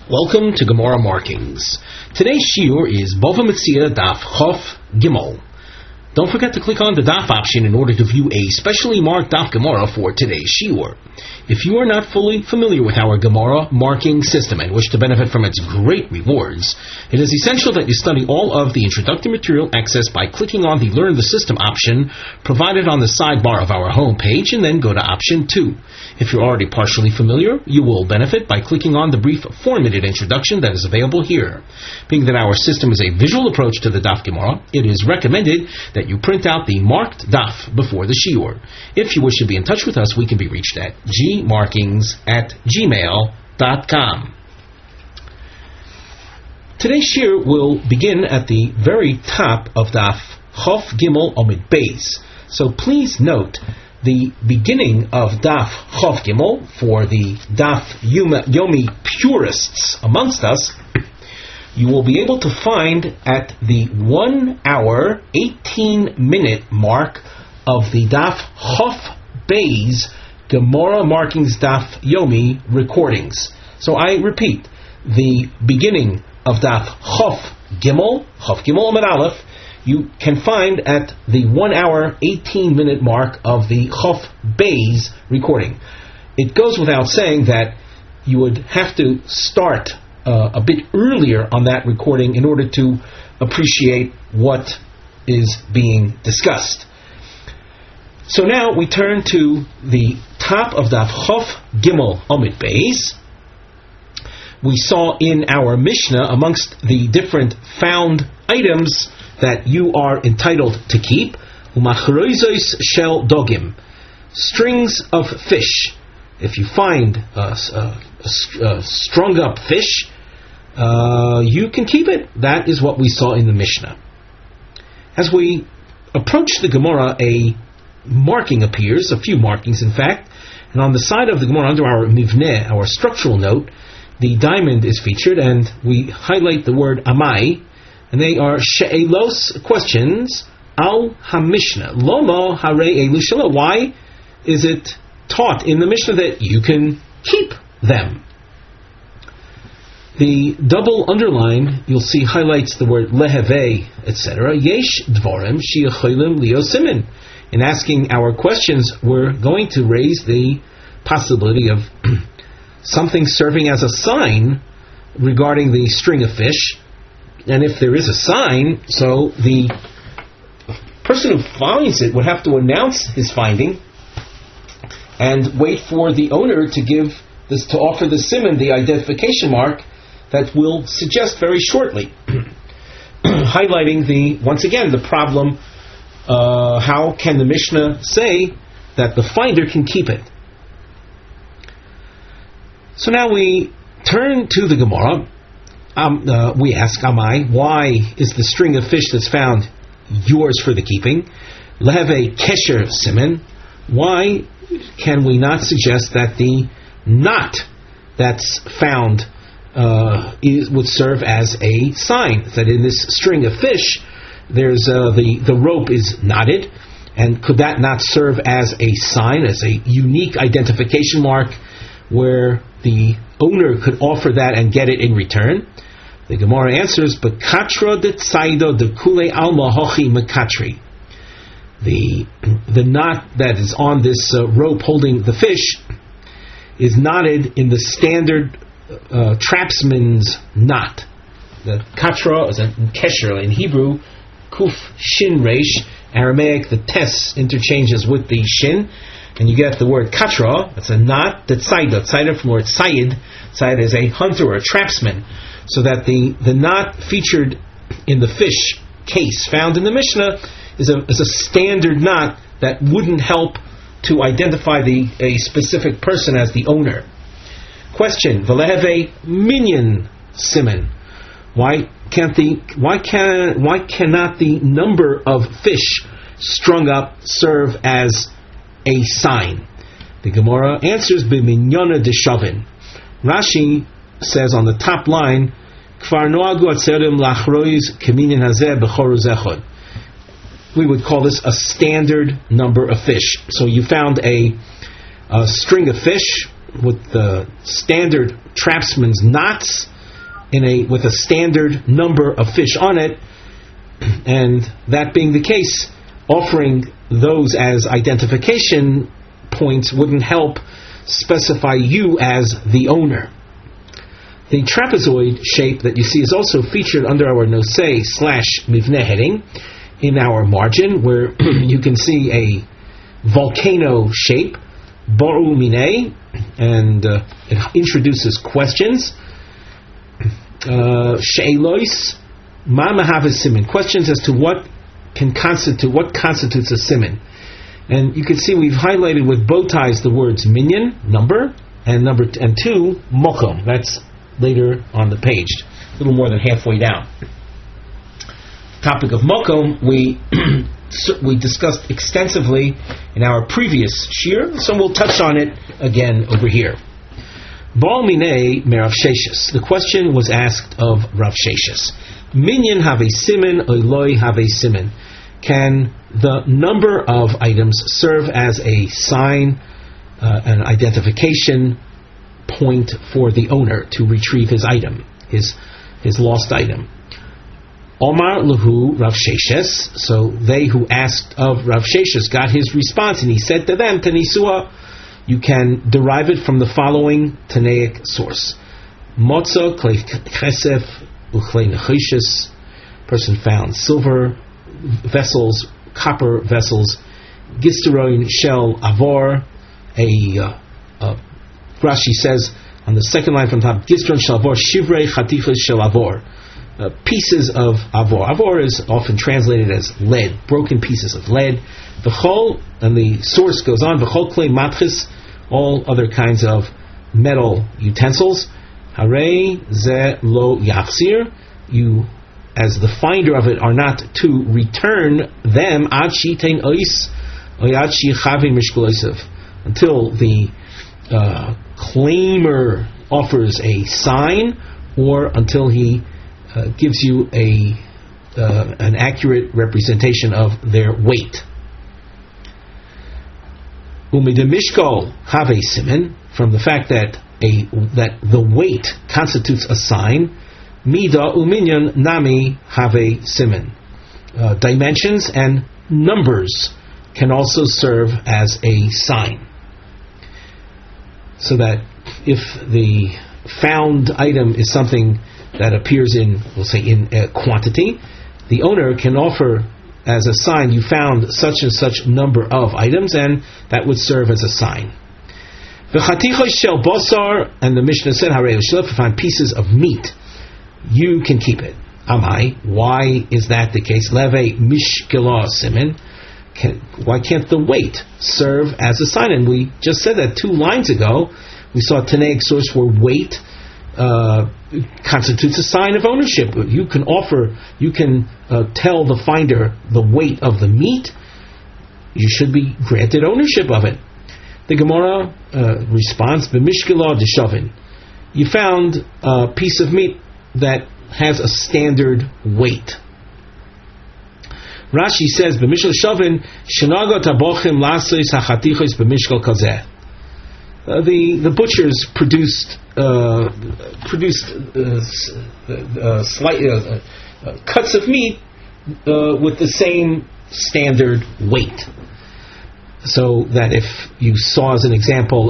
Welcome to Gemara Markings. Today's shiur is Bava Metzia Daf Chof Gimel. Don't forget to click on the Daf option in order to view a specially marked Daf Gemara for today's shiur. If you are not fully familiar with our Gemara marking system and wish to benefit from its great rewards, it is essential that you study all of the introductory material accessed by clicking on the Learn the System option provided on the sidebar of our home page and then go to option 2. If you're already partially familiar, you will benefit by clicking on the brief 4-minute introduction that is available here. Being that our system is a visual approach to the Daf Gemara, it is recommended that you print out the marked Daf before the shiur. If you wish to be in touch with us, we can be reached at gmarkings@gmail.com. Today's shiur will begin at the very top of Daf Chof Gimel Omid Beis. So please note the beginning of Daf Chof Gimel for the Daf Yomi purists amongst us. You will be able to find at the 1 hour 18 minute mark of the Daf Chof Beis Gemara Markings Daf Yomi recordings. So I repeat, the beginning of Daf Chof Gimel Amud Aleph, you can find at the 1 hour 18 minute mark of the Chof Beis recording. It goes without saying that you would have to start a bit earlier on that recording in order to appreciate what is being discussed. So now we turn to the top of Daf Chof Gimel Omid Beis. We saw in our Mishnah, amongst the different found items that you are entitled to keep, umachroizos shel dogim, strings of fish. If you find a strung up fish, you can keep it. That is what we saw in the Mishnah. As we approach the Gemara, a marking appears, a few markings in fact, and on the side of the Gemara, under our mivneh, our structural note, the diamond is featured, and we highlight the word amai, and they are she'elos, questions, al ha-mishnah, loma hare elu shelo. Why is it taught in the Mishnah that you can keep them? The double underline, you'll see, highlights the word leheve, etc. Yesh dvarim she'acholim lio simin. In asking our questions, we're going to raise the possibility of something serving as a sign regarding the string of fish. And if there is a sign, so the person who finds it would have to announce his finding and wait for the owner to give this, to offer the siman, the identification mark that will suggest very shortly, highlighting once again the problem. How can the Mishnah say that the finder can keep it? So now we turn to the Gemara. We ask Amai, why is the string of fish that's found yours for the keeping? Leheve kesher siman. Why can we not suggest that the knot that's found would serve as a sign that in this string of fish there's the rope is knotted, and could that not serve as a sign, as a unique identification mark where the owner could offer that and get it in return? The Gemara answers, "Bekatra de tzaido de kule alma hochi mekatri." The knot that is on this rope holding the fish is knotted in the standard trapsman's knot. The katra is a kesher in Hebrew, kuf shin reish. Aramaic, the tes interchanges with the shin, and you get the word katra. It's a knot. The tzaido from the word tzayid. Tzayid is a hunter or a trapsman. So that the knot featured in the fish case found in the Mishnah is a standard knot that wouldn't help to identify a specific person as the owner. Question: Veleheve minyan siman. Why cannot the number of fish strung up serve as a sign? The Gemara answers b'minyana deshavin. Rashi says on the top line, Kfar noagu atzerim lachroiz keminin hazeh b'choru zechod. We would call this a standard number of fish. So you found a string of fish with the standard trapsman's knots, with a standard number of fish on it, and that being the case, offering those as identification points wouldn't help specify you as the owner. The trapezoid shape that you see is also featured under our nosei/mivneh heading in our margin, where you can see a volcano shape, Boru Minei, and it introduces questions. She'elois Ma Mahavis Siman, questions as to what constitutes a siman. And you can see we've highlighted with bow ties the words minyan, number, and two, mokom. That's later on the page, a little more than halfway down. Topic of mokom we discussed extensively in our previous shir, so we'll touch on it again over here. Baal minei merav Sheshes. The question was asked of Rav Sheshes. Minyan have a siman, oiloi have a siman. Can the number of items serve as a sign, an identification point for the owner to retrieve his item, his lost item? Omar Lahu Rav Sheshes. So they who asked of Rav Sheshes got his response, and he said to them, Tanisua, you can derive it from the following Tanaic source. Motza klei chesef uchlei nechoshes. Person found silver vessels, copper vessels. Gisteroin shel avor. Rashi says on the second line from top, Gisteroin shel avor shivrei chatichos shel avor. Pieces of avor. Avor is often translated as lead, broken pieces of lead. V'chol, and the source goes on, v'chol klei matchis, all other kinds of metal utensils. Harei ze lo yachzir, you, as the finder of it, are not to return them ad shitein ois, oyad shichavin mishkolosev, until the claimer offers a sign, or until he gives you an accurate representation of their weight. Umidemishkol have a siman, from the fact that the weight constitutes a sign. Mida uminyan nami have a siman. Dimensions and numbers can also serve as a sign. So that if the found item is something that appears in, we'll say, in quantity, the owner can offer as a sign, you found such and such number of items, and that would serve as a sign. V'chatichos shel bosar, and the Mishnah said, Harei l'shlef, to find pieces of meat, you can keep it. Amai, why is that the case? Leve mishkelah simin, why can't the weight serve as a sign? And we just said that 2 lines ago. We saw a Tanaic source where weight constitutes a sign of ownership. You can tell the finder the weight of the meat. You should be granted ownership of it. The Gemara responds, "B'mishkelah d'shavin." You found a piece of meat that has a standard weight. Rashi says, "B'mishkel shavin shenagot habochim lasos hachatichos b'mishkel kazeh." The butchers produced slight cuts of meat with the same standard weight. So that if you saw, as an example,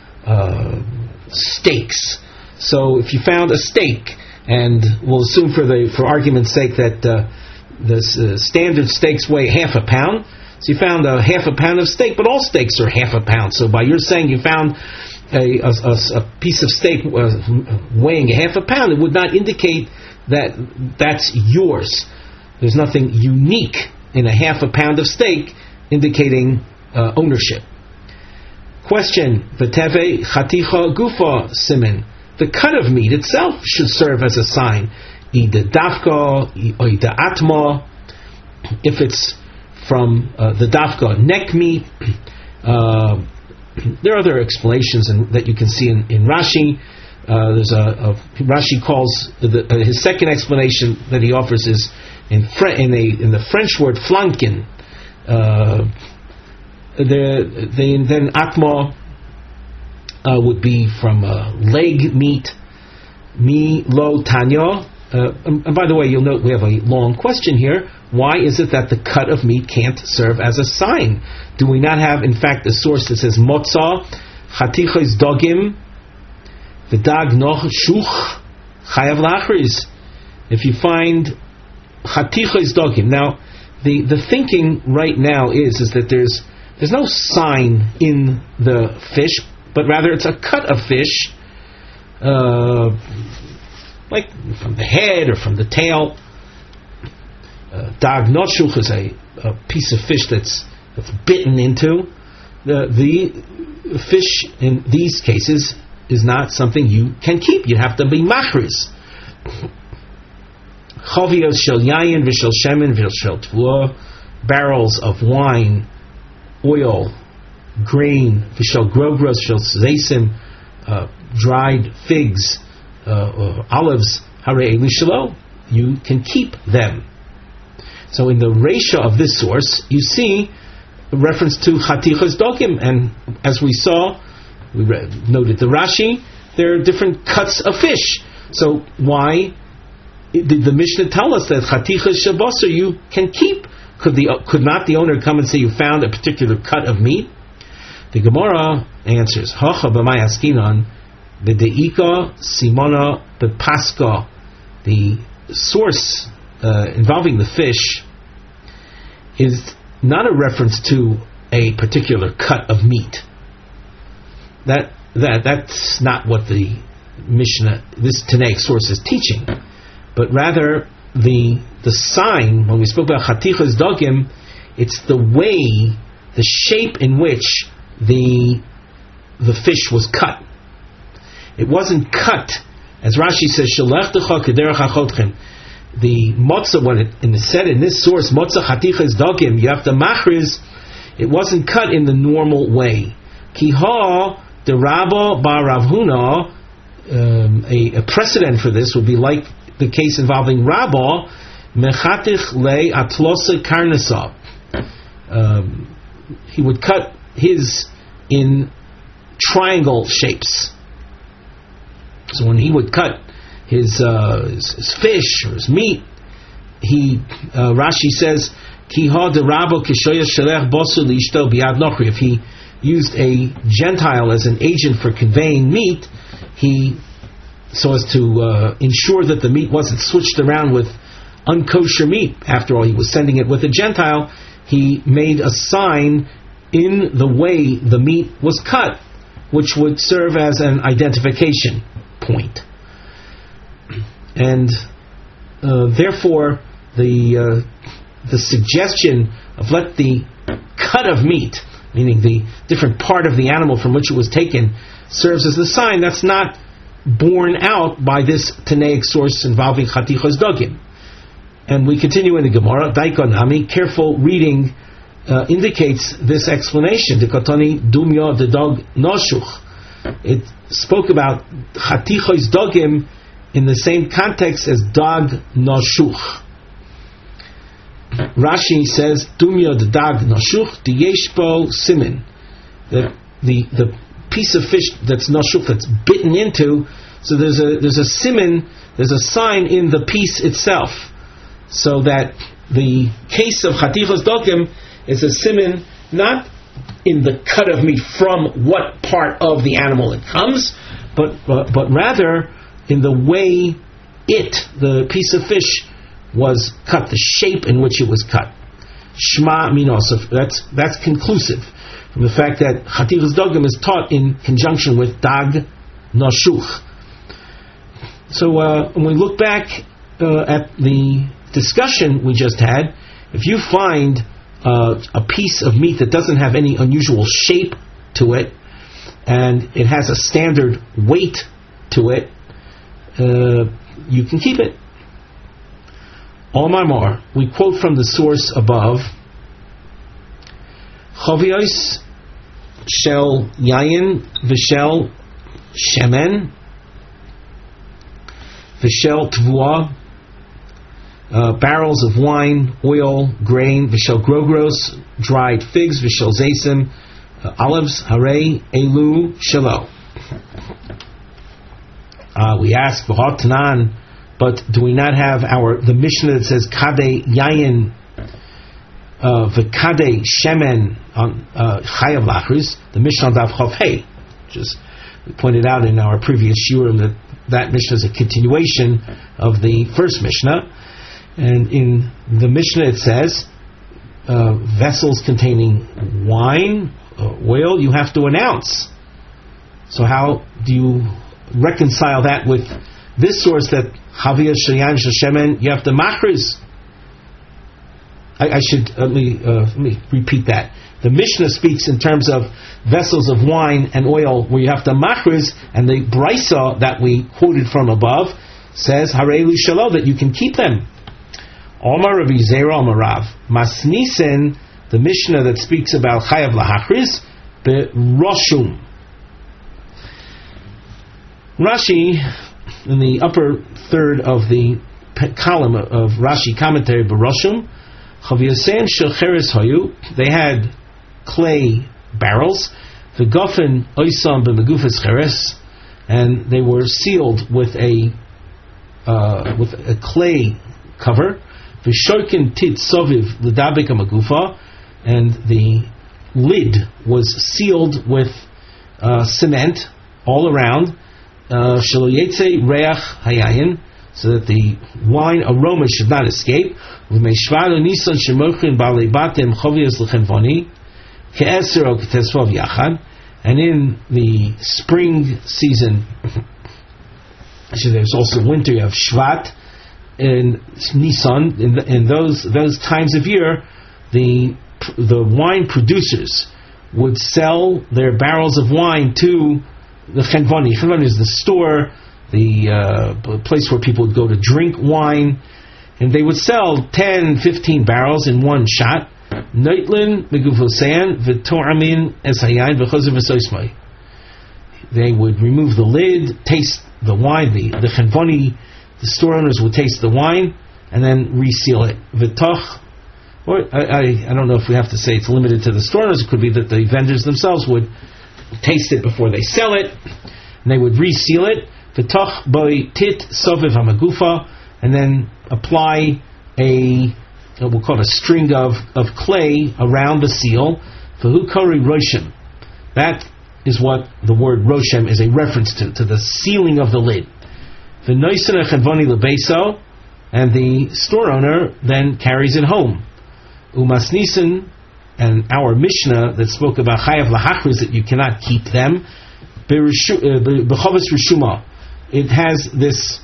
steaks. So if you found a steak, and we'll assume for argument's sake that the standard steaks weigh half a pound. So you found a half a pound of steak, but all steaks are half a pound. So by your saying you found a piece of steak weighing a half a pound, it would not indicate that that's yours. There's nothing unique in a half a pound of steak indicating ownership. Question: V'teve chaticha gufa simin. The cut of meat itself should serve as a sign. Ida dafka, ida atma. If it's from the dafka neck meat, there are other explanations that you can see in Rashi. There's Rashi calls his second explanation that he offers is in the French word flanken. Then atma would be from leg meat. Mi lo tanya. And by the way, you'll note we have a long question here. Why is it that the cut of meat can't serve as a sign? Do we not have, in fact, a source that says Motza, Chatichos Dogim, V'dag noch shuch, Chayav lachris? If you find Chatichos Dogim. Now, the thinking right now is that there's no sign in the fish, but rather it's a cut of fish, like from the head or from the tail. Dag notshuch is a piece of fish that's bitten into. The fish in these cases is not something you can keep. You have to be machris. Chavios shel yayin v'shel shemen v'shel tvua, barrels of wine, oil, grain, v'shel grogros shel zeisim, dried figs, olives, harei mishalo, you can keep them. So in the ratio of this source, you see a reference to Chatichos Dogim, and as we saw, we noted the Rashi, there are different cuts of fish. So why did the Mishnah tell us that Chatichos Shabasar you can keep? Could not the owner come and say you found a particular cut of meat? The Gemara answers, Hacha b'may askinan b'deika simona b'paska. The source involving the fish is not a reference to a particular cut of meat. That's not what the Mishnah, this Tanaic source, is teaching, but rather the sign. When we spoke about Chatichos Dogim, it's the way, the shape in which the fish was cut. It wasn't cut, as Rashi says, Shalachtecha kederach achotchem. The motzah, when it said in this source, motzah chatichos dogim, you have to machriz, it wasn't cut in the normal way. Kiha the Rabba bar Rav Huna, a precedent for this would be like the case involving Rabba, mechatich le atlose karnasa. He would cut his in triangle shapes. So when he would cut his fish or his meat, Rashi says, Kiha de Rabo kishoya shelech bosu liishto biad nochri. If he used a Gentile as an agent for conveying meat, so as to ensure that the meat wasn't switched around with unkosher meat. After all, he was sending it with a Gentile. He made a sign in the way the meat was cut, which would serve as an identification point. And therefore, the suggestion of let the cut of meat, meaning the different part of the animal from which it was taken, serves as the sign, that's not borne out by this Tanaic source involving Chatichos Dogim. And we continue in the Gemara, Daikon Ami, careful reading indicates this explanation. The Katani Dumya the dog Noshuch. It spoke about Chatichos Dogim in the same context as Dag Noshuch. Rashi says Dumya the Dag Noshuch the Yeshbo Simin. The piece of fish that's Noshuch, that's bitten into. So there's a simin, there's a sign in the piece itself. So that the case of Chatichos Dogim is a simin not in the cut of meat from what part of the animal it comes, but rather in the way the piece of fish was cut, the shape in which it was cut. Shma minos, that's conclusive from the fact that Chatichos Dogim is taught in conjunction with Dag Noshuch. So when we look back at the discussion we just had, if you find a piece of meat that doesn't have any unusual shape to it, and it has a standard weight to it, you can keep it. Omar, we quote from the source above, Chavios shel yayin v'shel shemen v'shel tvua, barrels of wine, oil, grain, v'shel grogros, dried figs, v'shel zeisim, olives, harei, elu, shelo. We ask, V'hotanan, but do we not have the Mishnah that says Kadei Yayin V'Kadei Shemen on Chayav Lachris, the Mishnah on Daf Chav Hey, just we pointed out in our previous shiurim that Mishnah is a continuation of the first Mishnah, and in the Mishnah it says vessels containing wine, oil, you have to announce. So how do you reconcile that with this source that Chaviyah Shayan Shashemen, you have to machriz? I should let me repeat that. The Mishnah speaks in terms of vessels of wine and oil where you have to machriz, and the brisa that we quoted from above says harei shalo, that you can keep them. Omar Rav Yizera Omar Rav Masnisen, the Mishnah that speaks about chayav lahachriz beroshum. Rashi, in the upper third of the column of Rashi commentary beroshum, Chaviyasein Shecheres Hayu, they had clay barrels, the Guffin Oisam b'Megufas Cheres, and they were sealed with a clay cover. The Shokin Tit Soviv L'Dabek Magufa, and the lid was sealed with cement all around. Shelo Yetze Reach Hayayin, so that the wine aroma should not escape. And in the spring season, actually there's also winter, you have Shvat and Nisan. In those times of year, the wine producers would sell their barrels of wine to the Chenvani. Chenvani is the store, the place where people would go to drink wine, and they would sell 10, 15 barrels in one shot. Noitlin megufosean v'toramin esayin v'chozer v'soismai. They would remove the lid, taste the wine. The Chenvani, the store owners would taste the wine and then reseal it. V'toch, or I don't know if we have to say it's limited to the store owners. It could be that the vendors themselves would taste it before they sell it, and they would reseal it. V'toch boi tit soviv hamagufa, and then apply we'll call it a string of clay around the seal. V'hu kori roshem. That is what the word roshem is a reference to the sealing of the lid. V'noisen echenvoni lebeso, and the store owner then carries it home. Umasnisen, and our Mishnah that spoke about chayav lahachriz, that you cannot keep them. B'chovas rishuma, it has this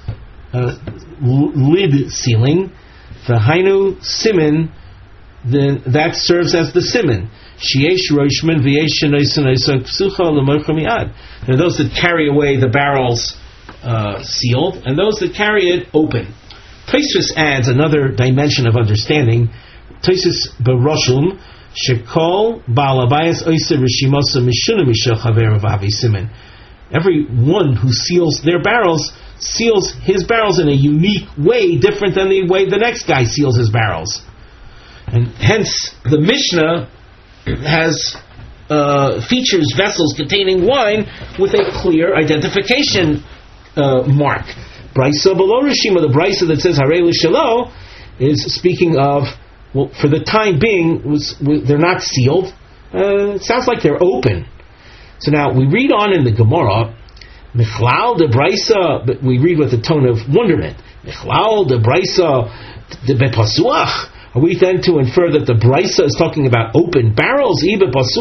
lid sealing. V'hainu simin, then that serves as the simin. Sheyesh roshman v'yesh shenoisen oisok psucha l'mocha mi'ad. There are those that carry away the barrels sealed, and those that carry it open. Tosfos adds another dimension of understanding. Tosfos beroshum shekol ba'alabayas oiser rishimosa mishuna mishel chaver v'avi simin. Everyone who seals their barrels seals his barrels in a unique way, different than the way the next guy seals his barrels. And hence, the Mishnah has features vessels containing wine with a clear identification mark. Brisa below Rishima, the Brisa that says Harei L'Shelo, is speaking of, well, for the time being, they're not sealed. It sounds like they're open. So now we read on in the Gemara, Michlal de Brisa, but we read with a tone of wonderment. Michlal de Brisa de Bepasuach. Are we then to infer that the Brisa is talking about open barrels? If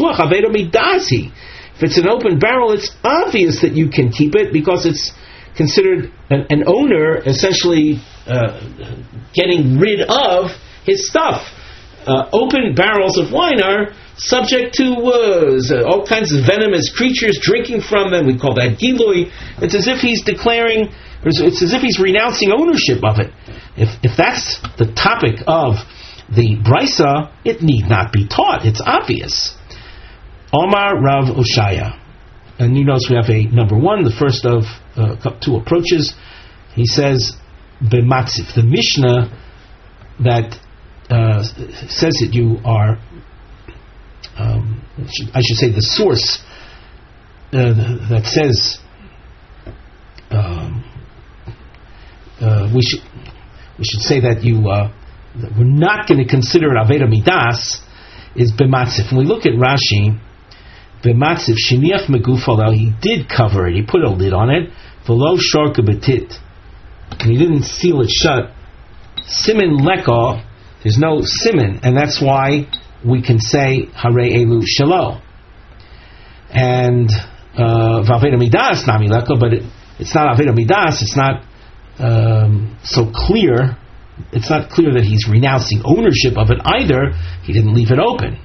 it's an open barrel, it's obvious that you can keep it because it's considered an owner essentially getting rid of his stuff. Open barrels of wine are subject to all kinds of venomous creatures drinking from them. We call that gilui. It's as if he's declaring, it's as if he's renouncing ownership of it. If that's the topic of the Brisa, it need not be taught. It's obvious. Omar Rav Oshaya. And you notice we have a number one, the first of two approaches. He says, B'matzif, the Mishnah that says that you are, I should say the source that says we should say that that we're not going to consider it Aveda Midas is B'matzif. When we look at Rashi, B'matzif, Shiniach Megufal, he did cover it, he put a lid on it, V'lo Sharka Betit, and he didn't seal it shut. Simin Leka, there's no Simin, and that's why we can say Hare Elu Shelo. And V'Aveda Midas, Nami Leka, but it's not Aveda Midas, it's not so clear. It's not clear that he's renouncing ownership of it either. He didn't leave it open.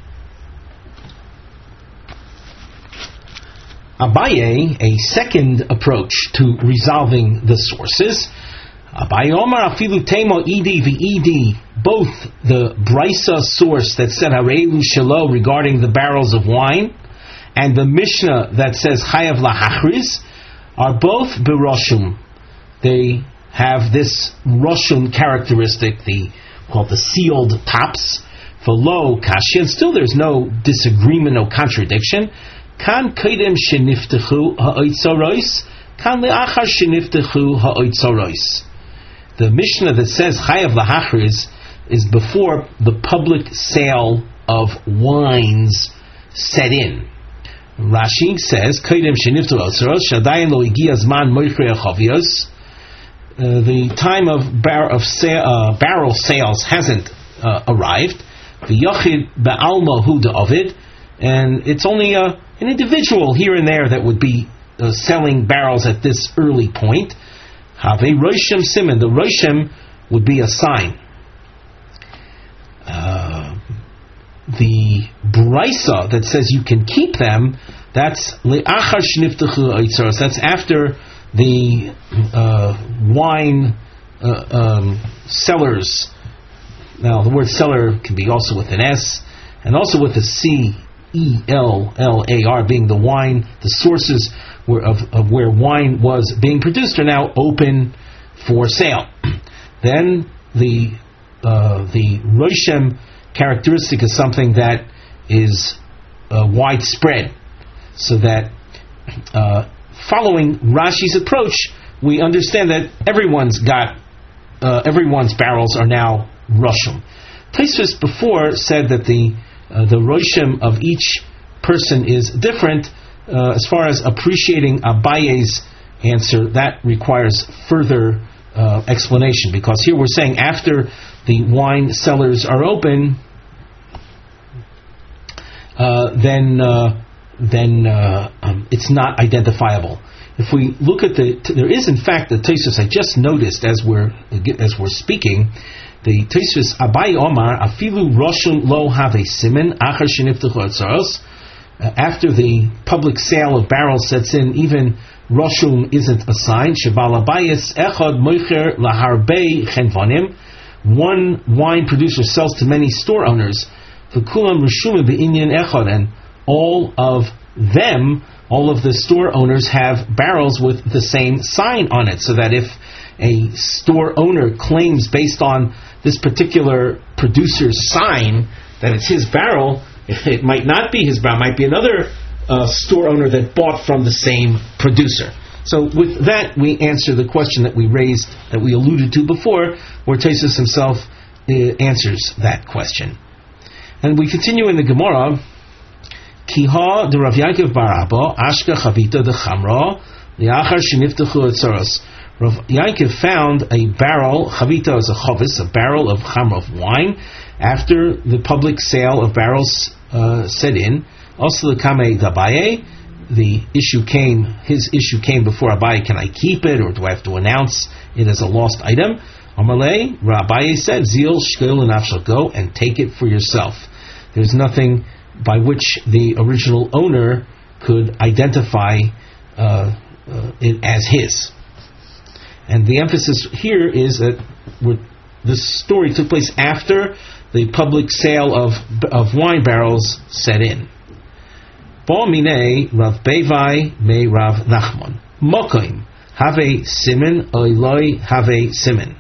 Abaye, a second approach to resolving the sources. Abaye Omar afilu temo edi v'edi, both the Brisa source that said Harelu Shelo regarding the barrels of wine, and the Mishnah that says Chayav lahachriz, are both beroshum. They have this roshum characteristic, called the sealed tops, for lo kashi, and still there's no disagreement, no contradiction. Kan kaidem sheniftechu ha'oitzarois, kan le'achar sheniftechu ha'oitzarois. The Mishnah that says Chayav lahachriz is before the public sale of wines set in. Rashi says kaidem sheniftechu ha'oitzarois shadayin lo igia zman moichrei chavios. The time of barrel sales hasn't arrived. The Yochid Ba'alma Huda of it, and it's only an individual here and there that would be selling barrels at this early point. Have a Roshim Simon. The Roshim would be a sign. The Brisa that says you can keep them, that's Le'achar Shniftechu Oitzaros. That's after the wine sellers. Now, the word seller can be also with an S, and also with a C-E-L-L-A-R, being the wine, the sources of where wine was being produced are now open for sale. Then the Roshem characteristic is something that is widespread, so that following Rashi's approach, we understand that everyone's barrels are now Roshim. Tosfos before said that the Roshim of each person is different. As far as appreciating Abaye's answer, that requires further explanation, because here we're saying after the wine cellars are open, then it's not identifiable. If we look at there is in fact the Tosfos I just noticed as we're speaking. The Tosfos Abaye Omar afilu roshum lo have a siman achar sheniftechu atzaros. After the public sale of barrels sets in, even roshum isn't a sign. Shebal abayis echad moicher laharbei chenvanim. One wine producer sells to many store owners. V'kulam reshumim be'inyan echad, and all of the store owners have barrels with the same sign on it, so that if a store owner claims based on this particular producer's sign that it's his barrel, it might not be his barrel, it might be another store owner that bought from the same producer. So with that, we answer the question that we raised, that we alluded to before, where Tosfos himself answers that question. And we continue in the Gemara. Kiha de Rav Yaakov bar Abba Ashka Chavita de Chamra Liachar Sheniftechu Etzaros. Rav Yaakov found a barrel. Chavita is a chavis, a barrel of chamra, of wine, after the public sale of barrels set in. Also the Kamei d'Abaye, his issue came before Abaye. Can I keep it, or do I have to announce it as a lost item? Amalei, Abaye said, Zil shkel and afshal, go and take it for yourself. There's nothing by which the original owner could identify it as his. And the emphasis here is that this story took place after the public sale of wine barrels set in. Bo minei Rav Bevai me Rav Nachman Mokoim have simin oiloi have simin.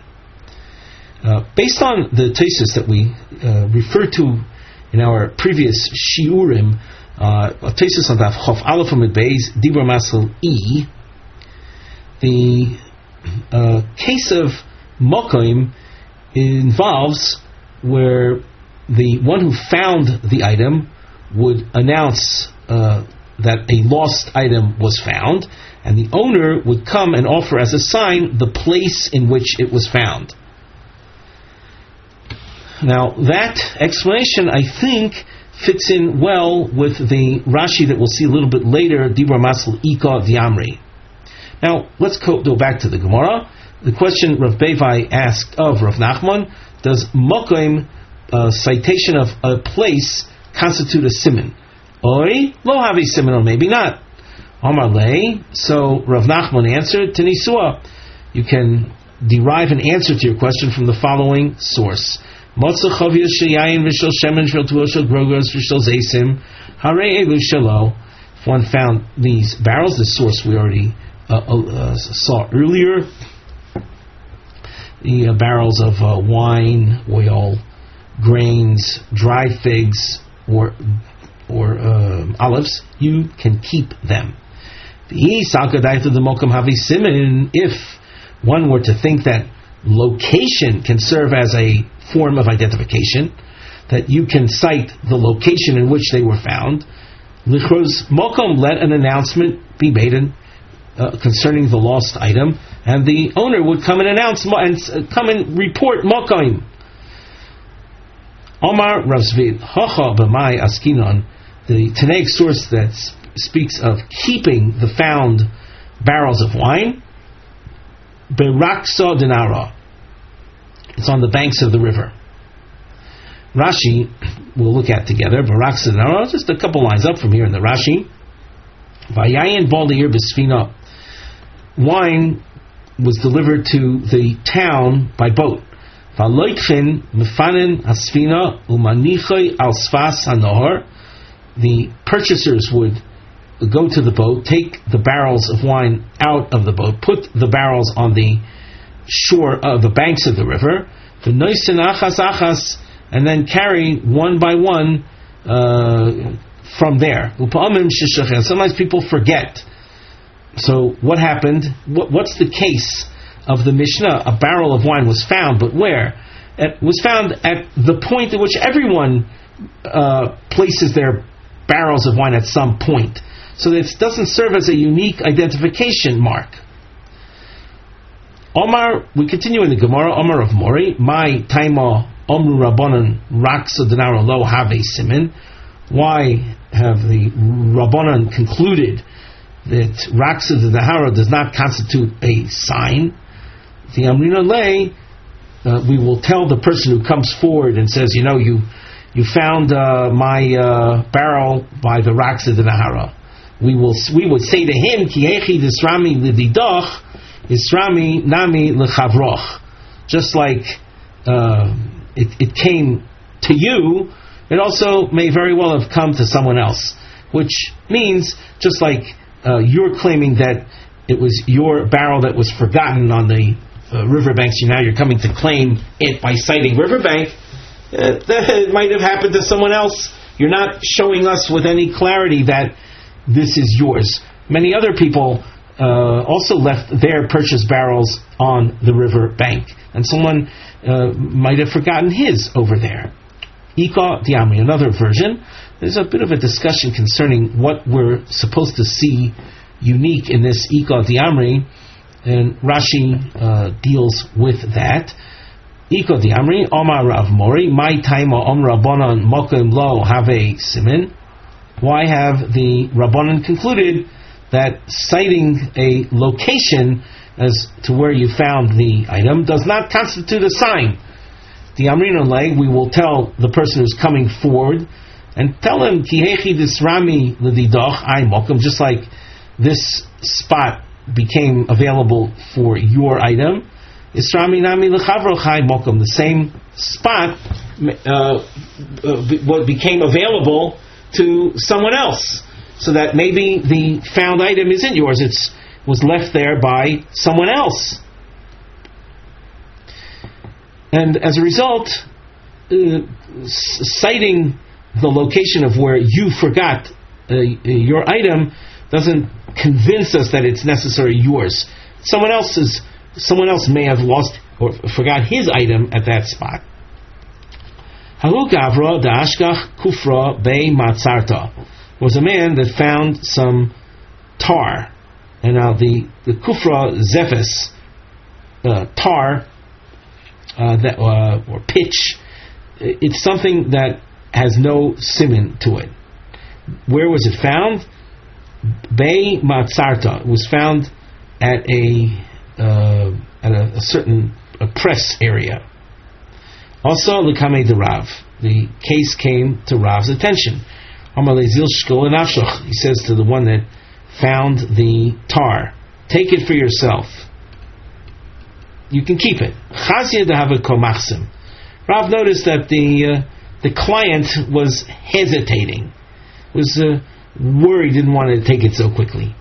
Based on the Tosfos that we referred to in our previous shiurim, Tosfos on Daf Chof Aleph Amud Beis Dibur Masel E, the case of mokim involves where the one who found the item would announce that a lost item was found, and the owner would come and offer as a sign the place in which it was found. Now, that explanation, I think, fits in well with the Rashi that we'll see a little bit later, Dibra Masel Ika Diamri. Now, let's go back to the Gemara. The question Rav Bevai asked of Rav Nachman, does mokim, citation of a place, constitute a siman? Oi, lo have a siman, or maybe not. Amar lei, so Rav Nachman answered, Tenisua, you can derive an answer to your question from the following source. If one found these barrels, the source we already saw earlier, the barrels of wine, oil, grains, dried figs, or olives, you can keep them. If one were to think that location can serve as a form of identification, that you can cite the location in which they were found, lichros mokom, let an announcement be made concerning the lost item, and the owner would come and announce and come and report mokom. Omar Rav Zvid, hacha b'mai askinon, the Tanaic source that speaks of keeping the found barrels of wine, beraksa denara, it's on the banks of the river. Rashi, we'll look at together, beraksa denara, just a couple lines up from here in the Rashi. Vayayin baldir b'sfina, wine was delivered to the town by boat. Valoikhin mefanin asfina umanichai al sfas hanohar, the purchasers would go to the boat, take the barrels of wine out of the boat, put the barrels on the shore of the banks of the river, the noisin achas achas, and then carry one by one from there. Sometimes people forget. So what happened? What's the case of the Mishnah? A barrel of wine was found, but where? It was found at the point at which everyone places their barrels of wine at some point. So this doesn't serve as a unique identification mark. Omar, we continue in the Gemara, Omar of Mori, my taima omru rabbanan raksa denara lo have a siman. Why have the rabbanan concluded that raksa denara does not constitute a sign? The amrina lei, we will tell the person who comes forward and says, you found my barrel by the raksa denara. We would say to him, Kihechi disrami lididach, Isrami nami lechavroch. Just like it came to you, it also may very well have come to someone else. Which means, just like you're claiming that it was your barrel that was forgotten on the riverbanks, now you're coming to claim it by citing riverbank, it might have happened to someone else. You're not showing us with any clarity that this is yours. Many other people also left their purchased barrels on the river bank, and someone might have forgotten his over there. Ika Diamri, another version. There's a bit of a discussion concerning what we're supposed to see unique in this Ika Diamri, and Rashi deals with that. Ika Diamri, Omar Rav Mori, my taima om Rabbanan mokim lo have a siman. Why have the Rabbanan concluded that citing a location as to where you found the item does not constitute a sign? The Amrina lay, we will tell the person who's coming forward and tell him, Kihechi disrami l'didoch ay mokum, just like this spot became available for your item. Isrami nami l'chavroch ay mokum, the same spot what became available to someone else, so that maybe the found item isn't yours, it was left there by someone else. And as a result, citing the location of where you forgot your item doesn't convince us that it's necessarily yours. Someone else's someone else may have lost or forgot his item at that spot. Halu Gavra Da'ashkach Kufra Bei Matzarta was a man that found some tar. And now the Kufra Zephes tar or pitch, it's something that has no siman to it. Where was it found? Bei Matzarta. It was found at a certain press area. Also, L'kamei de Rav. The case came to Rav's attention. He says to the one that found the tar, take it for yourself. You can keep it. Rav noticed that the client was hesitating, was worried, didn't want to take it so quickly.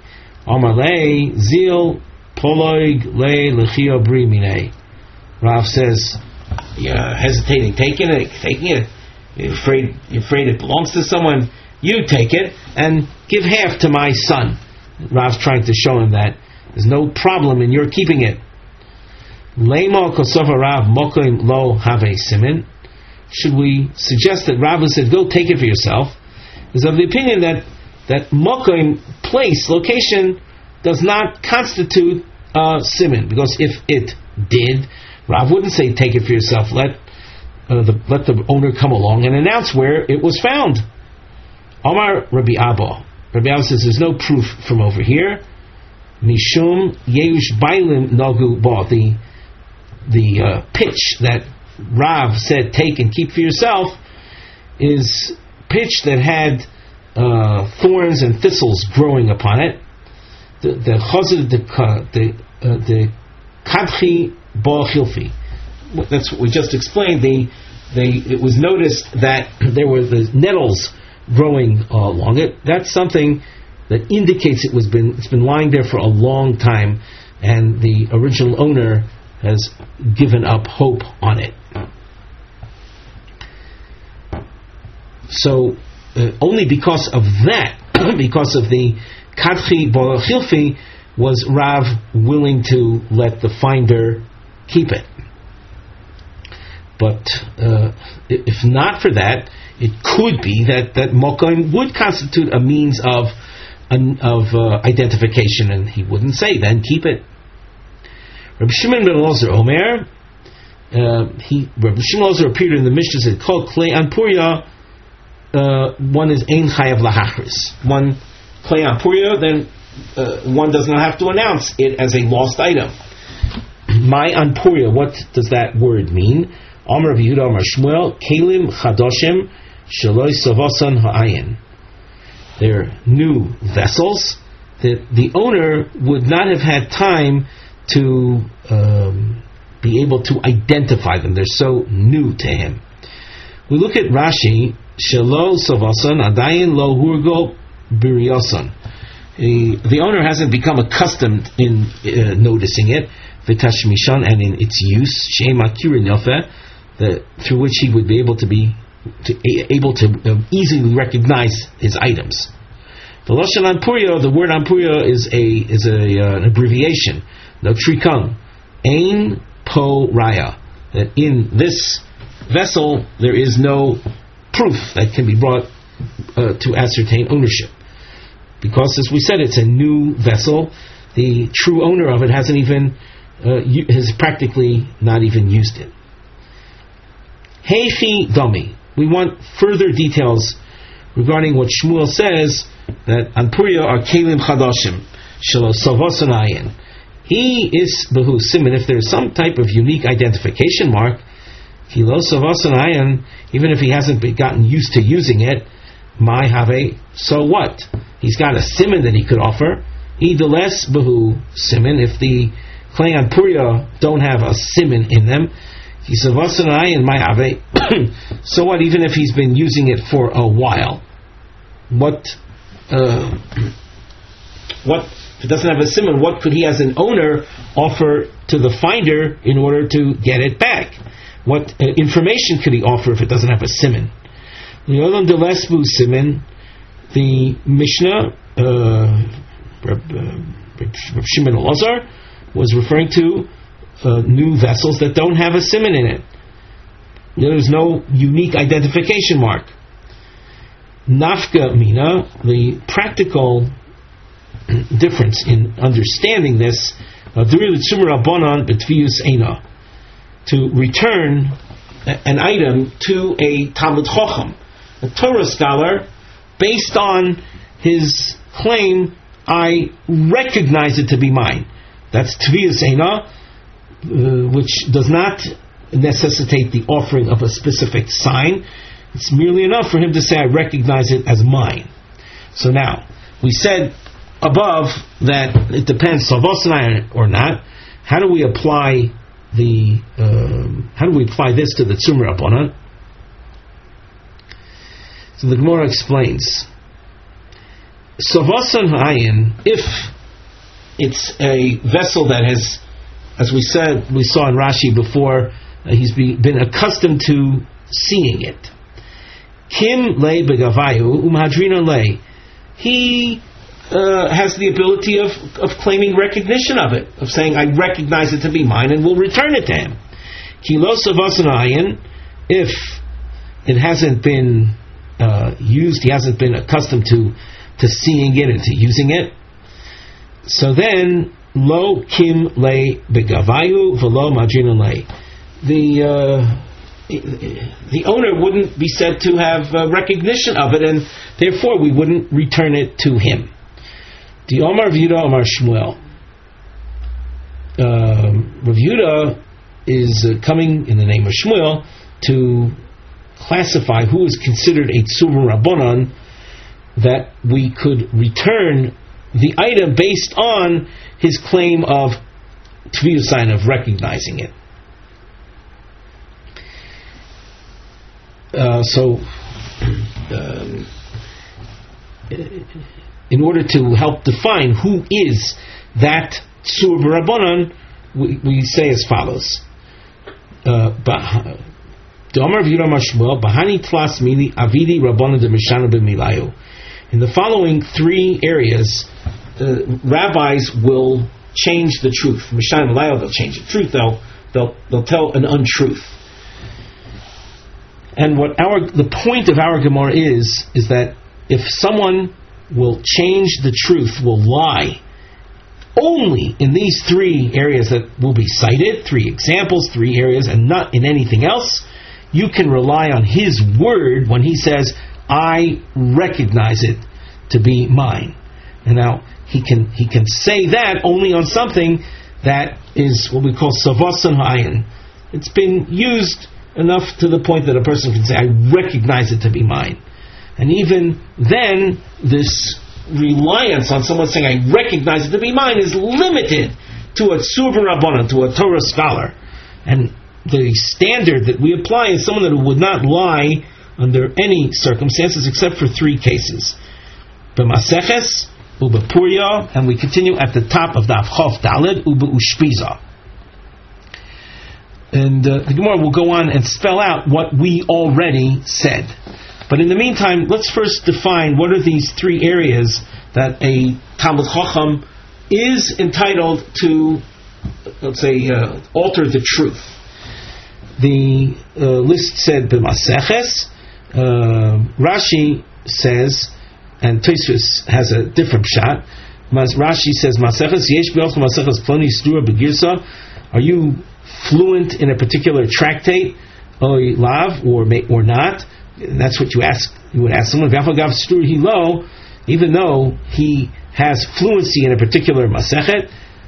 Rav says, you're hesitating, taking it. You're afraid it belongs to someone. You take it and give half to my son. Rav's trying to show him that there's no problem in your keeping it. Lema kosofa Rav mokoim lo have simin. Should we suggest that Rav said, go take it for yourself? Is of the opinion that mokoim, place, location, does not constitute simin, because if it did, Rav wouldn't say take it for yourself. Let the owner come along and announce where it was found. Omar Rabbi Abba. Rabbi Abba says there's no proof from over here. Mishum Yeush Bailim Nagu Ba. The pitch that Rav said take and keep for yourself is pitch that had thorns and thistles growing upon it. The Kadchi Ba Chilfi. That's what we just explained. It was noticed that there were the nettles growing along it. That's something that indicates it's been lying there for a long time, and the original owner has given up hope on it. So only because of that, because of the Kadchi Bo Chilfi, was Rav willing to let the finder keep it. But if not for that, it could be that Mokoim would constitute a means of identification, and he wouldn't say, then keep it. Rabbi Shimon ben Elazar Omer, Rabbi Shimon ben Elazar appeared in the Mishnah, said, Kol Klei Anpuria, one is Ein Chayav Lahachris. One Klei Anpuria, then one does not have to announce it as a lost item. My Anpuria, what does that word mean? Amar Rabbi Yehuda Amar Shmuel, Kelim Chadoshim Shaloi Sovasan Ha'ayin. They're new vessels that the owner would not have had time to be able to identify them. They're so new to him. We look at Rashi, Shalo Sovasan Adayin Lo Hurgo Biriosan. The owner hasn't become accustomed in noticing it, V'tashmishan, and in its use, Shema Kirin Yofe, through which he would be able to easily recognize his items. The Lashon Anpuria, the word Anpuria is an abbreviation. No trikung, Ein Po Raya. That in this vessel there is no proof that can be brought to ascertain ownership, because, as we said, it's a new vessel. The true owner of it has practically not even used it. Heichi Dami. We want further details regarding what Shmuel says, that Anpuria are Kelim Chadoshim Shelo Savosonayin. He is Behu Siman. If there's some type of unique identification mark, Kilo Savosonayin, even if he hasn't gotten used to using it, my have, so what? He's got a siman that he could offer. Idoles Behu Siman. If the Klei Anpuria don't have a siman in them, so what, even if he's been using it for a while? What if it doesn't have a siman? What could he, as an owner, offer to the finder in order to get it back? What information could he offer if it doesn't have a siman? The Mishnah, Reb Shimon Elazar, was referring to new vessels that don't have a siman in it. There's no unique identification mark. Nafka mina, the practical difference in understanding this, to return an item to a Talmud Chacham, a Torah scholar, based on his claim, I recognize it to be mine. That's Tviyus Eina, which does not necessitate the offering of a specific sign. It's merely enough for him to say, I recognize it as mine. So now, we said above that it depends, Savosanai or not. How do we apply this to the Tzumra Rabbanan? So the Gemara explains, Savosan Hayin, if it's a vessel that has, as we saw in Rashi before, he's been accustomed to seeing it. Kim lei begavayu umhadrina lei. He has the ability of claiming recognition of it, of saying, I recognize it to be mine, and will return it to him. Kilo savasanayin, if it hasn't been used, he hasn't been accustomed to seeing it and to using it. So then, lo kim lei begavayu velo madrina lei. The owner wouldn't be said to have recognition of it, and therefore we wouldn't return it to him. The Omar Rav Yehuda Omar Shmuel. Rav Yehuda is coming in the name of Shmuel to classify who is considered a Tzumra Rabbanan, that we could return the item based on his claim of Tviyus sign of recognizing it. In order to help define who is that Tzur Rabbanan, we say as follows: in the following three areas, rabbis will change the truth. Mishan Milayo, they'll change the truth. They'll tell an untruth. And what the point of our Gemara is that if someone will change the truth, will lie, only in these three areas that will be cited, three examples, three areas, and not in anything else, you can rely on his word when he says, I recognize it to be mine. And now, he can say that only on something that is what we call Savosan Hayin. It's been used enough to the point that a person can say, I recognize it to be mine. And even then, this reliance on someone saying, I recognize it to be mine, is limited to a Tzur Rabbanan, to a Torah scholar. And the standard that we apply is someone that would not lie under any circumstances except for three cases. B'maseches, u'b'purya, and we continue at the top of Daf Chof Daled, u'b'ushpiza. And the Gemara will go on and spell out what we already said. But in the meantime, let's first define what are these three areas that a Talmud Chacham is entitled to, let's say, alter the truth. The list said B'maseches. Rashi says, and Tosfos has a different shot. Rashi says, Maseches yesh b'yochel Maseches ploni stura b'girsa. Are you fluent in a particular tractate, oy lav, or not? And that's what you ask. You would ask someone, even though he has fluency in a particular masechet,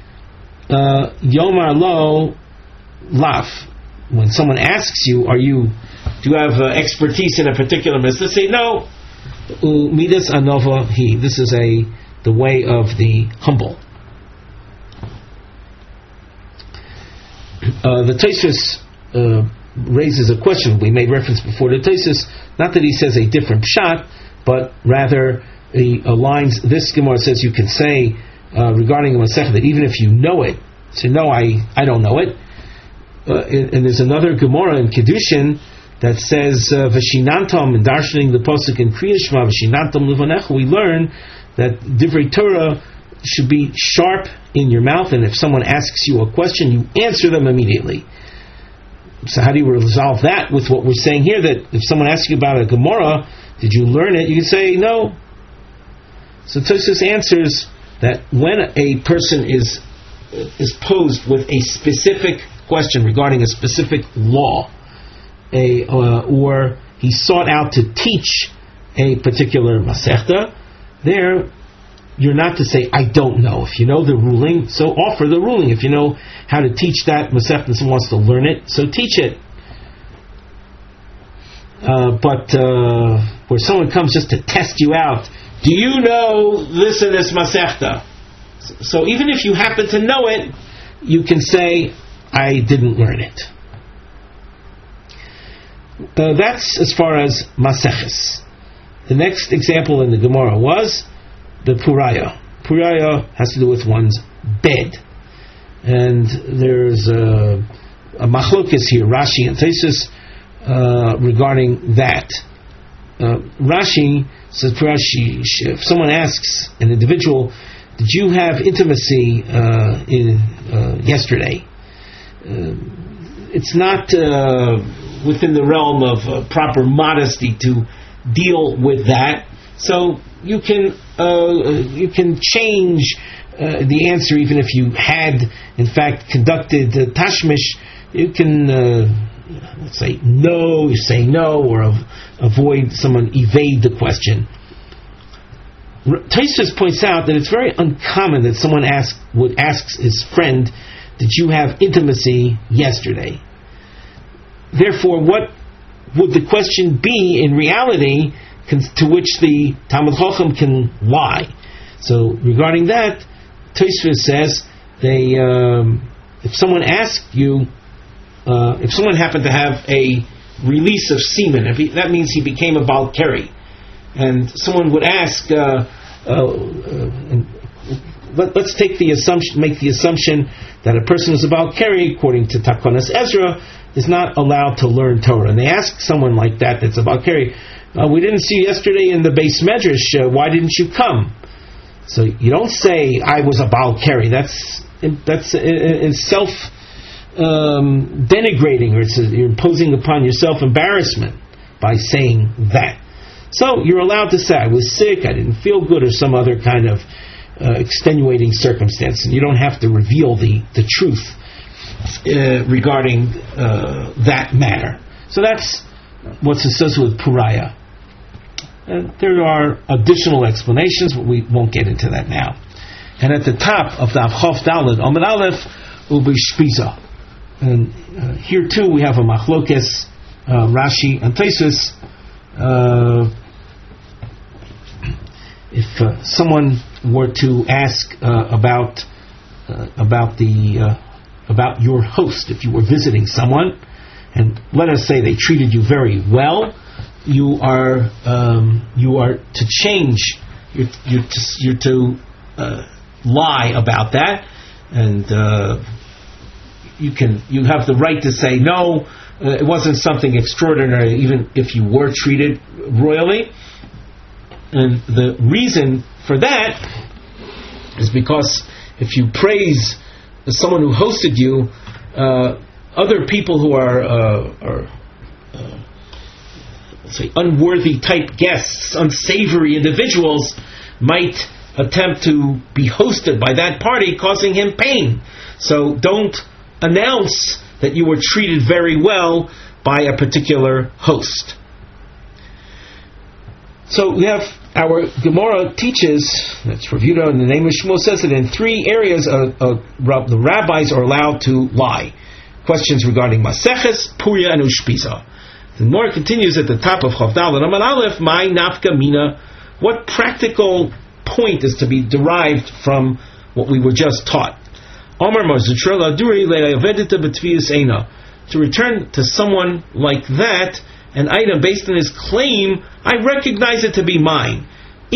yomar lo lav. When someone asks you, do you have expertise in a particular mitzvah? Say no. Midas anova he. This is the way of the humble. The Tosfos raises a question. We made reference before to Tosfos, not that he says a different pshat, but rather he aligns. This Gemara says you can say regarding a Masechah that even if you know it, say no, I don't know it. And there's another Gemara in Kedushin that says V'shinantam, in darshaning the pasuk in Kriya Shema V'shinantam Livanecha, we learn that Divrei Torah should be sharp in your mouth, and if someone asks you a question, you answer them immediately. So how do you resolve that with what we're saying here, that if someone asks you about a Gemara, did you learn it? You can say, no. So Tosfos answers that when a person is posed with a specific question regarding a specific law, or he sought out to teach a particular Masechta, there you're not to say, I don't know. If you know the ruling, so offer the ruling. If you know how to teach that Masechta and someone wants to learn it, so teach it. But where someone comes just to test you out, do you know this and this Masechta? So even if you happen to know it, you can say, I didn't learn it. That's as far as Maseches. The next example in the Gemara was the Puraya. Puraya has to do with one's bed. And there's a machlokes here, Rashi and Tosfos, regarding that. Rashi says, if someone asks an individual, did you have intimacy yesterday? It's not within the realm of proper modesty to deal with that. So you can change the answer, even if you had in fact conducted tashmish. You can let's say no, you say no, or avoid someone evade the question. Tosfos points out that it's very uncommon that someone would ask his friend, did you have intimacy yesterday? Therefore, what would the question be in reality to which the Talmud Chacham can lie? So regarding that, Tosfos says if someone asked you, if someone happened to have a release of semen, that means he became a Baal Keri, and someone would ask, let's take the assumption, make the assumption that a person is a Baal Keri, according to Takonas Ezra, is not allowed to learn Torah, and they ask someone like that's a Baal Keri, we didn't see you yesterday in the Beis Medrash, why didn't you come? So you don't say I was a Baal Keri. That's self denigrating, or you're imposing upon yourself embarrassment by saying that. So you're allowed to say I was sick, I didn't feel good, or some other kind of extenuating circumstance, and you don't have to reveal the truth regarding that matter. So that's what's associated with Puraya. There are additional explanations, but we won't get into that now. And at the top of the Chof Daled Amud Aleph will be Shpiza. And here too we have a machlokes, Rashi and Tosfos. If someone were to ask about your host, if you were visiting someone, and let us say they treated you very well, you are to change. You're to lie about that, and you have the right to say no. It wasn't something extraordinary, even if you were treated royally. And the reason for that is because if you praise someone who hosted you, other people who are let's say unworthy type guests, unsavory individuals, might attempt to be hosted by that party, causing him pain. So don't announce that you were treated very well by a particular host. So we have our Gemara teaches, that's reviewed in the name of Shmuel, says that in 3 areas the rabbis are allowed to lie. Questions regarding Maseches, Puria, and Ushpiza. The Gemara continues at the top of Chof Daled Amud Aleph, Mai Nafka Mina. What practical point is to be derived from what we were just taught? To return to someone like that an item based on his claim, I recognize it to be mine.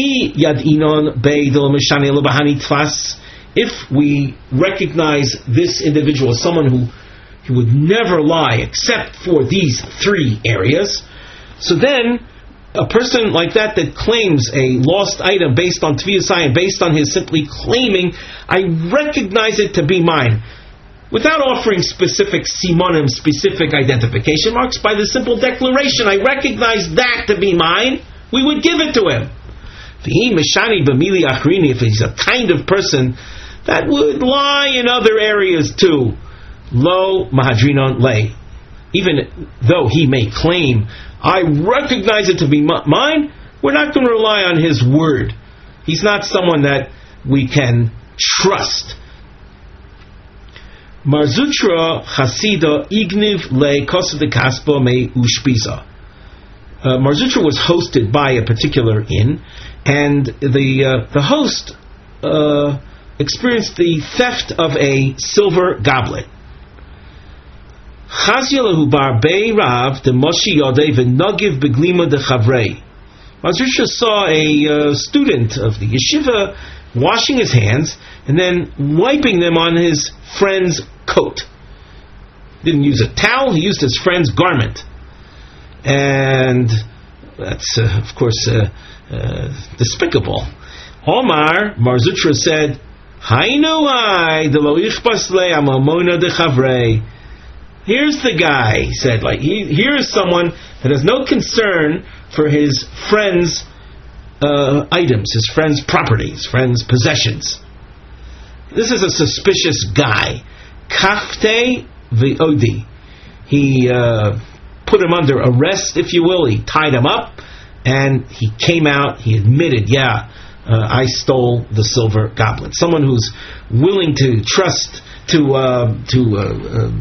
If we recognize this individual as someone who would never lie except for these 3 areas, so then a person like that claims a lost item based on Tviyas Ayin, based on his simply claiming, I recognize it to be mine, without offering specific simonim, specific identification marks, by the simple declaration, I recognize that to be mine, we would give it to him. If he's a kind of person that would lie in other areas too, lo mahadrinon lay. Even though he may claim, I recognize it to be mine, we're not going to rely on his word. He's not someone that we can trust. Marzutra Hasida Igniv Le Kosa de Kaspa Me Ushpiza. Marzutra was hosted by a particular inn, and the host experienced the theft of a silver goblet. Marzutra saw a student of the yeshiva washing his hands and then wiping them on his friend's coat. Didn't use a towel, he used his friend's garment. And that's, of course, despicable. Omar, Marzutra said, here's the guy, he said, here is someone that has no concern for his friend's items, his friend's property, his friend's possessions. This is a suspicious guy. Kafte v'odi. He put him under arrest, if you will. He tied him up, and he came out. He admitted, I stole the silver goblet. Someone who's willing to trust, to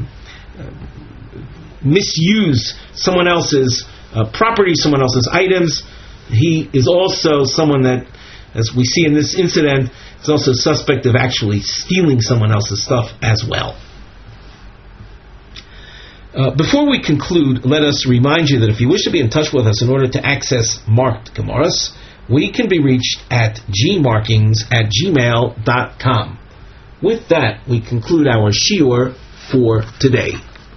misuse someone else's property, someone else's items. He is also someone that, as we see in this incident, is also suspect of actually stealing someone else's stuff as well. Before we conclude, let us remind you that if you wish to be in touch with us in order to access marked Gemaras, we can be reached at gmarkings@gmail.com. With that, we conclude our shiur for today.